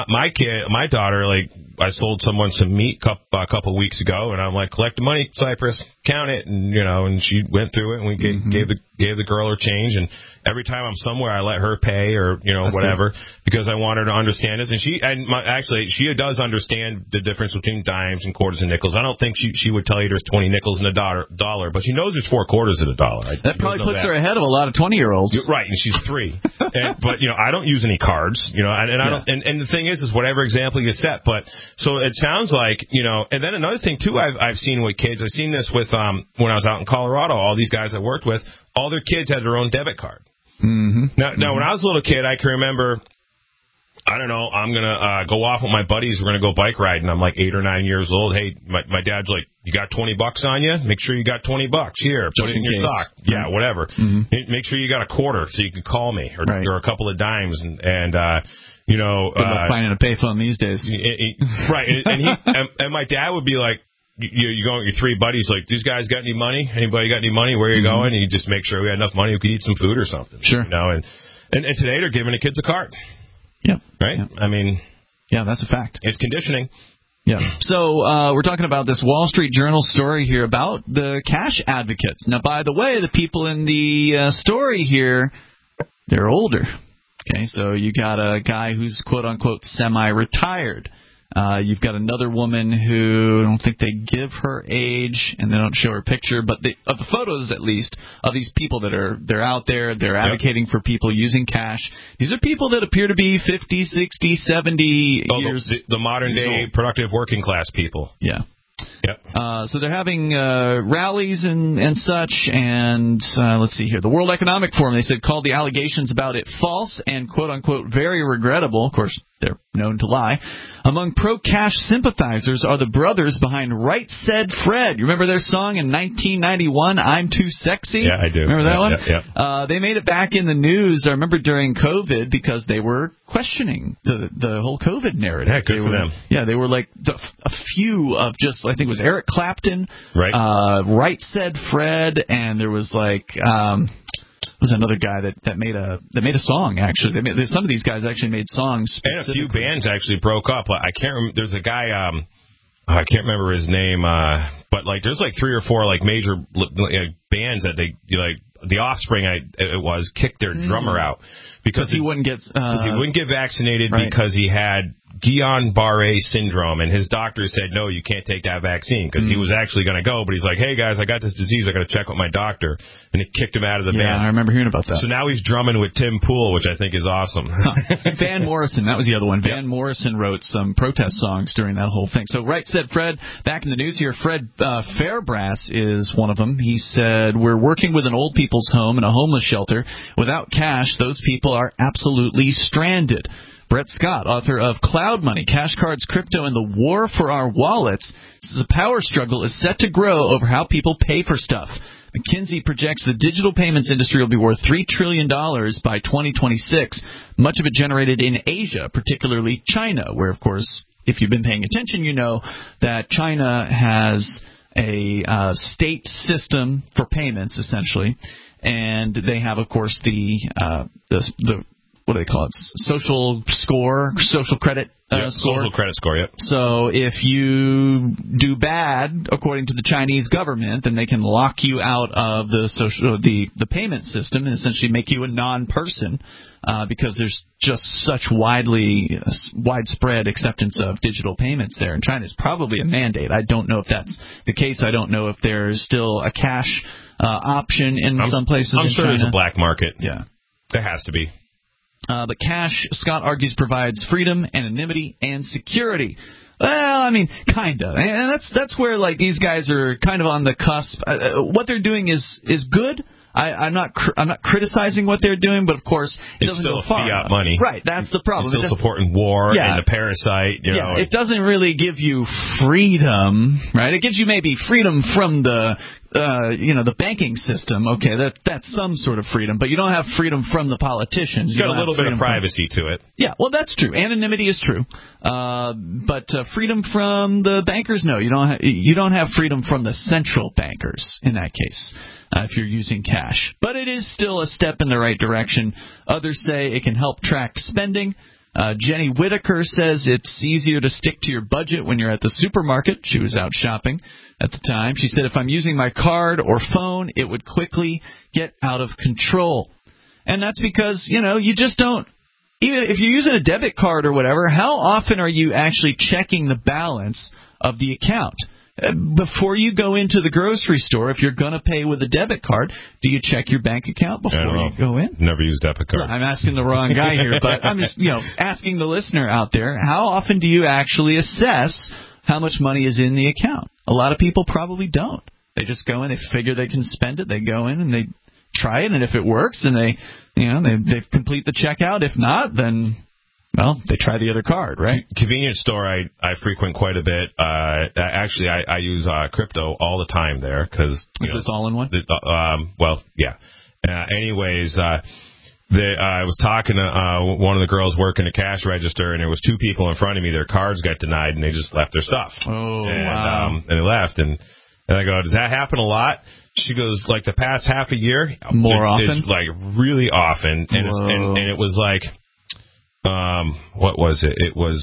my daughter, like I sold someone some meat a couple weeks ago, and I'm like, collect the money, Cypress, count it, and and she went through it, and we gave the girl her change, and every time I'm somewhere, I let her pay or whatever because I want her to understand this, and she does understand the difference between dimes and quarters and nickels. I don't think she would tell you there's 20 nickels in a dollar, but she knows there's 4 quarters in a dollar. That probably puts her ahead of a lot of 20-year-olds. Right, and she's 3. But I don't use any cards, and I don't. And the thing is whatever example you set, but. So it sounds like, and then another thing, too, I've seen with kids, I've seen this with, when I was out in Colorado, all these guys I worked with, all their kids had their own debit card. Now, when I was a little kid, I can remember, I don't know, I'm going to go off with my buddies, we're going to go bike riding. I'm like 8 or 9 years old. Hey, my dad's like, you got $20 on you? Make sure you got $20. Here, put it in your sock. Yeah, whatever. Make sure you got a quarter so you can call me, or a couple of dimes, and good luck finding a payphone these days. Right, and my dad would be like, you go with your 3 buddies, like, these guys got any money? Anybody got any money? Where are you going? And you just make sure we had enough money we could eat some food or something. Sure. And today they're giving the kids a card. Yep. Right? Yep. I mean, yeah, that's a fact. It's conditioning. Yeah. So we're talking about this Wall Street Journal story here about the cash advocates. Now, by the way, the people in the story here, they're older. Okay, so you got a guy who's quote-unquote semi-retired. You've got another woman who, I don't think they give her age, and they don't show her picture, but of the photos, at least, of these people they're out there, they're advocating for people using cash. These are people that appear to be 50, 60, 70 years the modern-day productive working-class people. Yeah. Yep. So they're having rallies and such, and let's see here. The World Economic Forum, they said, called the allegations about it false and, quote-unquote, very regrettable. Of course, they're known to lie. Among pro-cash sympathizers are the brothers behind Right Said Fred. You remember their song in 1991, I'm Too Sexy? Yeah, I do. Remember that one? Yeah. They made it back in the news, I remember, during COVID, because they were questioning the whole COVID narrative. Yeah, good for them. Yeah, they were like a few of just, I think it was Eric Clapton, right? Right Said Fred, and there was like... was another guy that made a song. Actually, some of these guys actually made songs. And a few bands actually broke up. I can't remember. There's a guy. I can't remember his name. But like, there's like 3 or 4 like major bands that they like. The Offspring, it was kicked their drummer out because he wouldn't get vaccinated right. because he had Guillain-Barré syndrome, and his doctor said no, you can't take that vaccine because he was actually going to go, but he's like, hey guys, I got this disease, I got to check with my doctor, and he kicked him out of the band. Yeah, I remember hearing about that. So now he's drumming with Tim Pool, which I think is awesome. Van Morrison, that was the other one. Van Morrison wrote some protest songs during that whole thing. So Right Said Fred, back in the news here. Fred Fairbrass is one of them. He said, we're working with an old people's home and a homeless shelter. Without cash, those people are absolutely stranded. Brett Scott, author of Cloud Money, Cash Cards, Crypto, and the War for Our Wallets, says the power struggle is set to grow over how people pay for stuff. McKinsey projects the digital payments industry will be worth $3 trillion by 2026, much of it generated in Asia, particularly China, where, of course, if you've been paying attention, you know that China has a state system for payments, essentially, and they have, of course, the what do they call it? Social credit score. Social credit score, yep. So if you do bad, according to the Chinese government, then they can lock you out of the payment system and essentially make you a non-person because there's just such widespread acceptance of digital payments there. And China's probably a mandate. I don't know if that's the case. I don't know if there's still a cash option in some places I'm in sure China. there's a black market. Yeah. There has to be. But cash, Scott argues, provides freedom, anonymity, and security. Well, I mean, kind of. And that's where, like, these guys are kind of on the cusp. What they're doing is good. I'm not criticizing what they're doing, but of course it doesn't go far enough. It's still fiat money, right? That's the problem. It's still supporting war and the parasite. You know, it doesn't really give you freedom, right? It gives you maybe freedom from the banking system. Okay, that's some sort of freedom, but you don't have freedom from the politicians. You got a little bit of privacy to it. Yeah, well, that's true. Anonymity is true, but freedom from the bankers, no, you don't have freedom from the central bankers in that case. If you're using cash. But it is still a step in the right direction. Others say it can help track spending. Jenny Whitaker says it's easier to stick to your budget when you're at the supermarket. She was out shopping at the time. She said, if I'm using my card or phone, it would quickly get out of control. And that's because, you just don't. Even if you're using a debit card or whatever, how often are you actually checking the balance of the account? Before you go into the grocery store, if you're going to pay with a debit card, do you check your bank account before you go in? Never use debit card. I'm asking the wrong guy here, but I'm just, asking the listener out there, how often do you actually assess how much money is in the account? A lot of people probably don't. They just go in, they figure they can spend it, they go in and they try it, and if it works, then they complete the checkout. If not, then well, they try the other card, right? Convenience store I frequent quite a bit. Actually, I use crypto all the time there because is this all in one? Well, yeah. Anyways, I was talking to one of the girls working the cash register, and there was 2 people in front of me. Their cards got denied, and they just left their stuff. Oh, wow! And they left, and I go, does that happen a lot? She goes, like the past half a year, more often, it's like really often, and it was like. What was it? It was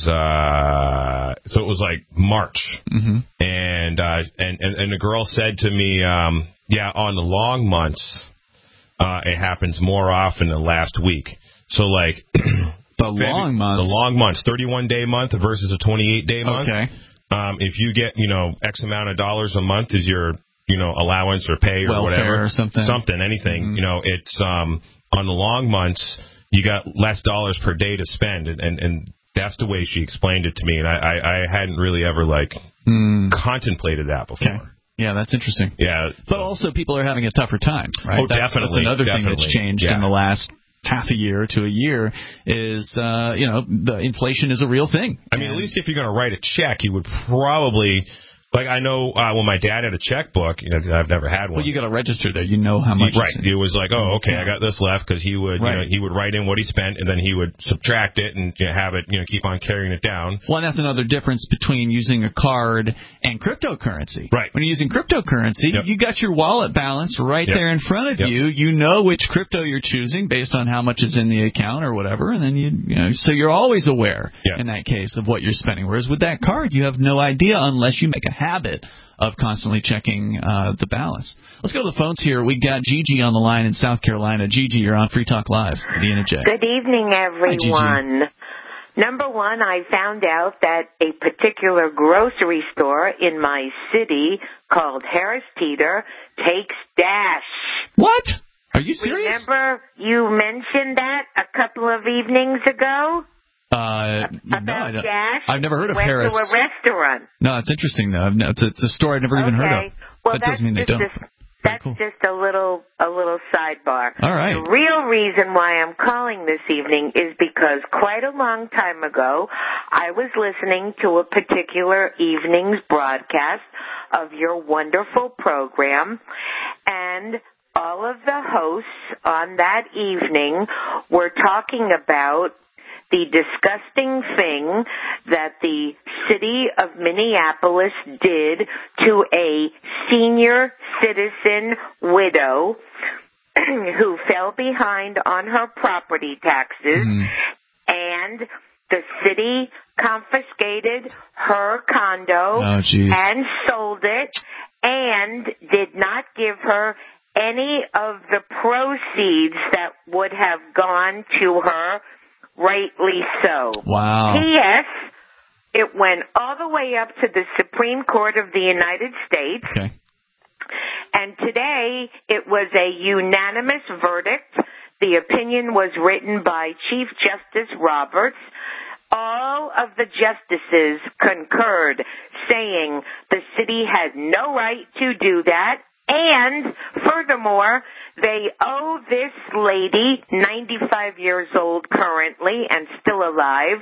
so it was like March, and the girl said to me, yeah, on the long months, it happens more often than last week. So like the long months, 31-day month versus a 28-day month. Okay. If you get X amount of dollars a month is your allowance or pay or welfare whatever, or anything. It's on the long months. You got less dollars per day to spend, and that's the way she explained it to me, and I hadn't really ever contemplated that before. Okay. Yeah, that's interesting. Yeah, but also people are having a tougher time, right? Oh, definitely. That's another thing that's changed in the last half a year to a year is, the inflation is a real thing. I mean, at least if you're going to write a check, you would probably Like, I know when my dad had a checkbook, I've never had one. Well, you got to register there. You know how much. Right. It was like, oh, okay, I got this left, because he would, he would write in what he spent, and then he would subtract it and have it, keep on carrying it down. Well, and that's another difference between using a card and cryptocurrency. Right. When you're using cryptocurrency, you got your wallet balance right there in front of you. You know which crypto you're choosing based on how much is in the account or whatever, and then so you're always aware in that case of what you're spending. Whereas with that card, you have no idea unless you make a habit of constantly checking the balance. Let's go to the phones here. We got Gigi on the line in South Carolina. Gigi, you're on Free Talk Live. Deanna J. Good evening, everyone. Hi, Number one, I found out that a particular grocery store in my city called Harris Teeter takes Dash. What? Are you serious? Remember you mentioned that a couple of evenings ago? No, Dash? I've never heard of went Harris. To a restaurant. No, it's interesting though. It's a store I've never even heard of. Well, that doesn't mean they don't. That's just a little sidebar. All right. The real reason why I'm calling this evening is because quite a long time ago, I was listening to a particular evening's broadcast of your wonderful program, and all of the hosts on that evening were talking about the disgusting thing that the city of Minneapolis did to a senior citizen widow who fell behind on her property taxes, and the city confiscated her condo and sold it and did not give her any of the proceeds that would have gone to her. Rightly so. Wow. P.S. It went all the way up to the Supreme Court of the United States. Okay. And today it was a unanimous verdict. The opinion was written by Chief Justice Roberts. All of the justices concurred, saying the city has no right to do that. And furthermore, they owe this lady, 95 years old currently and still alive,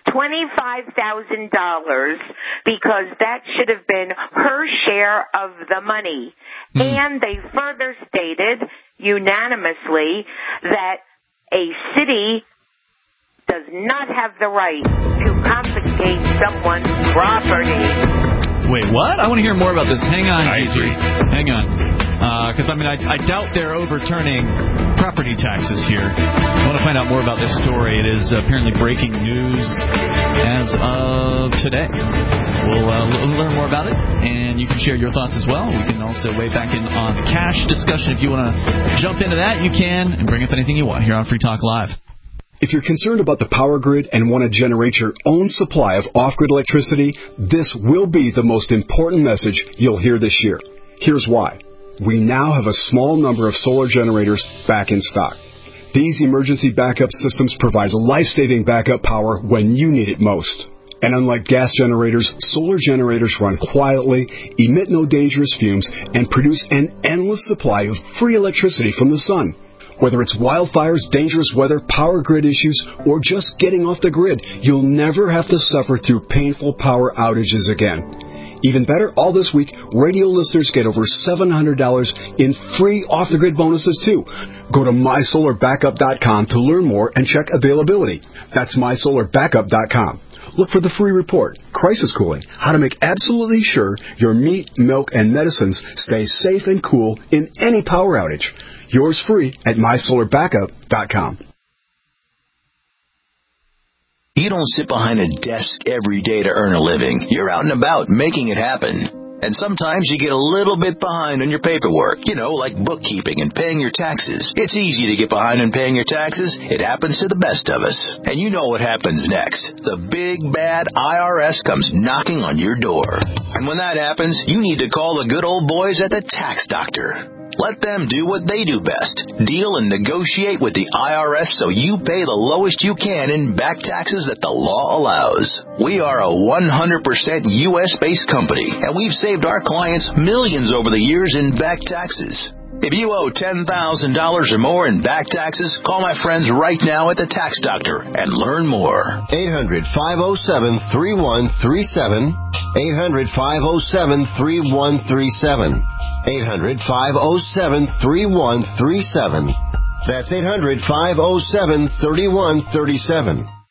$25,000 because that should have been her share of the money. And they further stated unanimously that a city does not have the right to confiscate someone's property. Wait, what? I want to hear more about this. Hang on, I Gigi. agree. Hang on. Because, I doubt they're overturning property taxes here. I want to find out more about this story. It is apparently breaking news as of today. We'll learn more about it, and you can share your thoughts as well. We can also weigh back in on the cash discussion. If you want to jump into that, you can, and bring up anything you want here on Free Talk Live. If you're concerned about the power grid and want to generate your own supply of off-grid electricity, this will be the most important message you'll hear this year. Here's why. We now have a small number of solar generators back in stock. These emergency backup systems provide life-saving backup power when you need it most. And unlike gas generators, solar generators run quietly, emit no dangerous fumes, and produce an endless supply of free electricity from the sun. Whether it's wildfires, dangerous weather, power grid issues, or just getting off the grid, you'll never have to suffer through painful power outages again. Even better, all this week, radio listeners get over $700 in free off-the-grid bonuses, too. Go to mysolarbackup.com to learn more and check availability. That's mysolarbackup.com. Look for the free report, Crisis Cooling, how to make absolutely sure your meat, milk, and medicines stay safe and cool in any power outage. Yours free at mysolarbackup.com. You don't sit behind a desk every day to earn a living. You're out and about making it happen. And sometimes you get a little bit behind on your paperwork, like bookkeeping and paying your taxes. It's easy to get behind on paying your taxes. It happens to the best of us. And you know what happens next. The big, bad IRS comes knocking on your door. And when that happens, you need to call the good old boys at the Tax Doctor. Let them do what they do best. Deal and negotiate with the IRS so you pay the lowest you can in back taxes that the law allows. We are a 100% U.S.-based company, and we've saved our clients millions over the years in back taxes. If you owe $10,000 or more in back taxes, call my friends right now at the Tax Doctor and learn more. 800-507-3137. 800-507-3137. 800-507-3137. That's 800-507-3137.